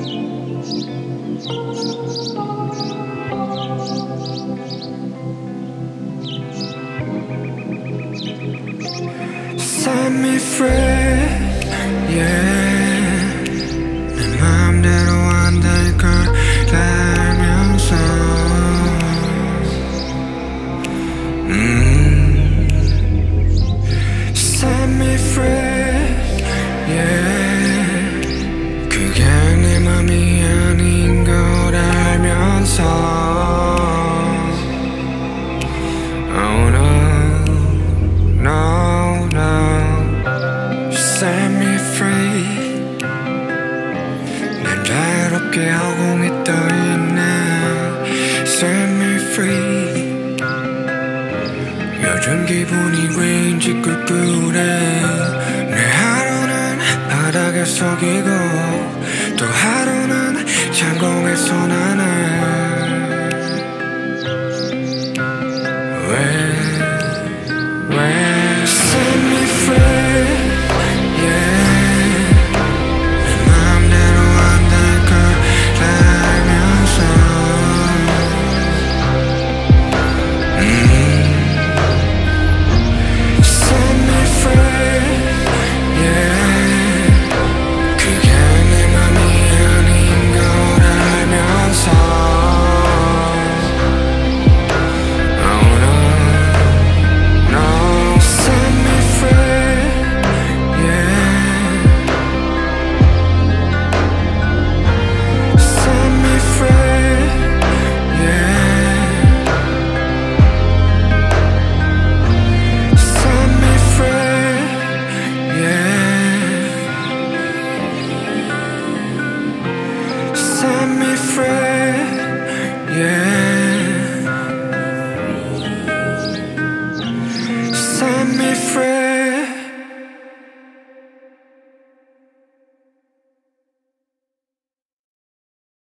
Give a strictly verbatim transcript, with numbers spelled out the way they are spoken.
Set me free, yeah. 내 맘대로 안 될 걸 알면서 음. Set me free, yeah. 그게 내 맘이 아닌 걸 알면서 Oh no, no, no. Set me free. 날 자유롭게 허공에 떠있네. Set me free. 요즘 기분이 왠지 꿀꿀해. 내 하루는 바닥에 서기고 또 하루는 창공에서 나네.